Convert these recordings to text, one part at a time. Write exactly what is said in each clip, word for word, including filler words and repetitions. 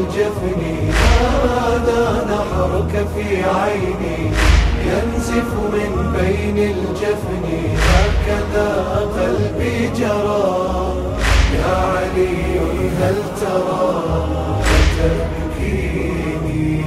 الجفن، هذا نحرك في عيني ينزف من بين الجفن، هكذا قلبي جرى يا علي هل ترى فتبكيني.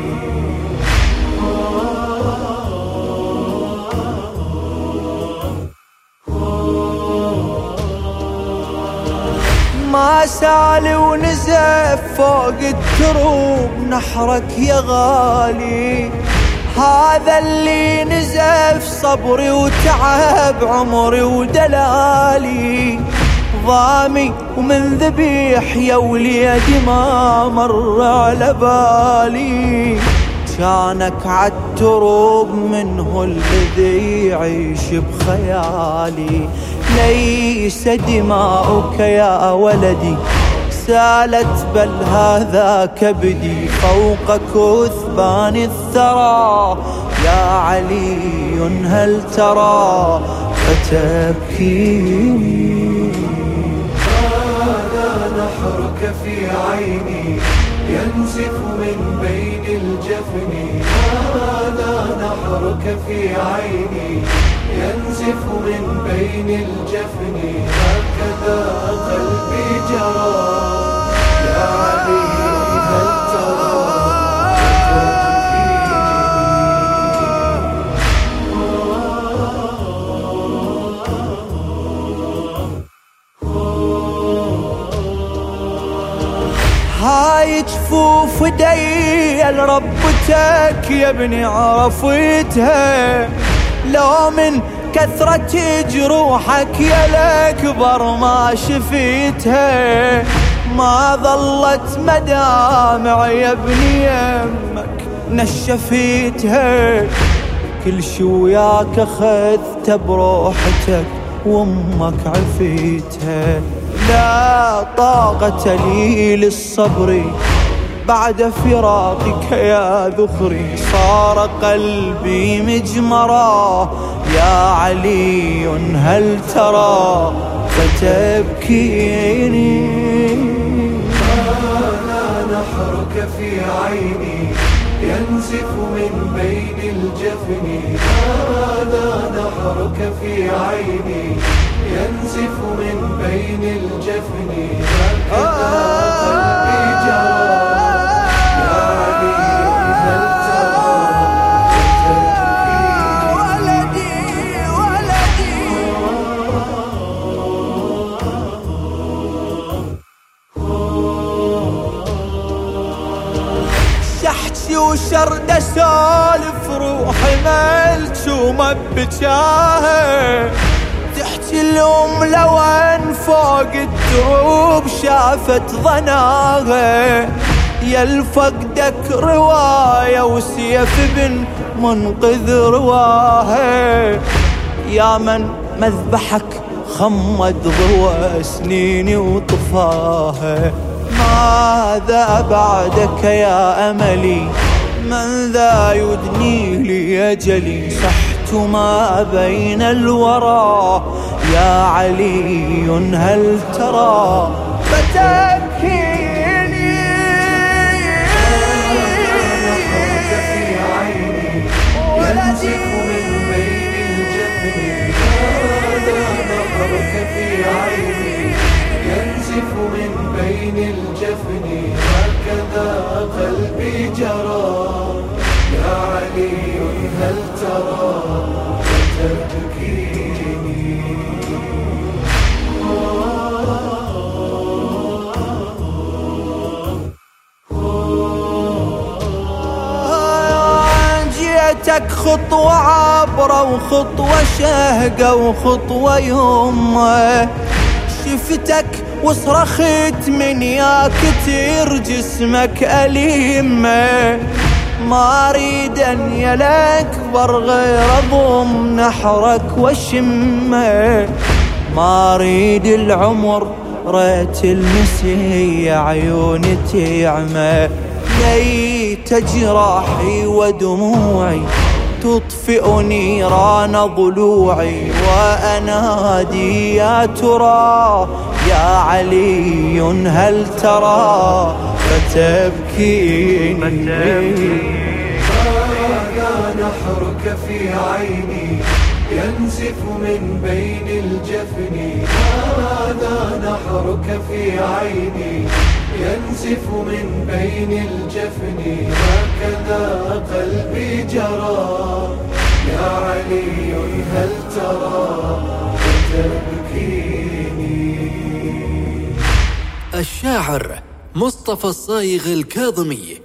ما سال ونزف فوق الدروب نحرك يا غالي، هذا اللي نزف صبري وتعب عمري ودلالي، ضامي ومن ذبيح يا وليدي ما مر على بالي، كانك عالدروب منه الذي يعيش بخيالي، ليس دماؤك يا ولدي سالت بل هذا كبدي فوق كثبان الثرى، يا علي هل ترى فتبكيني. هذا نحرك في عيني ينزف من بين الجفن، هذا نحرك في عيني ينزف من بين الجفن، هكذا قلبي جرى يا علي هل ترى هاي جفوف دي لربتك يا ابني عرفتها، لو من كثرة جروحك يا الأكبر ما شفيتها، ما ظلت مدامع يا ابني يمك نشفيتها، كل شي وياك أخذت بروحتك وامك عفيتها، لا طاقة لي للصبر بعد فراقك يا ذخري، صار قلبي مجمرا يا علي هل ترى فتبكيني. هذا نحرك في عيني ينزف من بين الجفن، هذا نحرك في عيني ينزف من بين الجفن، هكذا قلبي جرى يا علي هل ترى ولدي ولدي. شحتي وشرد سالف روحي ملتومة بجاهه، تحكي الأم لوين فوق الدروب شافت ظناها، يا الفقدك رواية وسيف بن منقذ رواها، يا من مذبحك خمد ضوى سنيني وطفاها، ماذا بعدك يا أملي من ذا يدني لي أجلي، صحت ما بين الورى يا علي هل ترى فتبكيني. نحرك في عيني ينزف من بين الجفن، هذا نحرك في عيني ينزف من بين الجفن، هكذا قلبي جرى يا علي هل ترى فتبكيني. جيتك خطوة عبرة وخطوة شهقة وخطوة يمة، شفتك وصرخت من يا كتير جسمك أليمة، ما اريد ان يا الأكبر غير اضم نحرك وشمه، ما اريد العمر ريت المسي عيوني تعمى، ليت جراحي ودموعي تطفئ نيران ضلوعي، وأنادي يا ترى يا علي هل ترى فتبكيني. هذا نحرك في عيني ينزف من بين الجفن. هذا نحرك في عيني ينزف من بين الجفن. هكذا قلبي جرى يا علي هل ترى فتبكيني. الشاعر مصطفى الصايغ الكاظمي.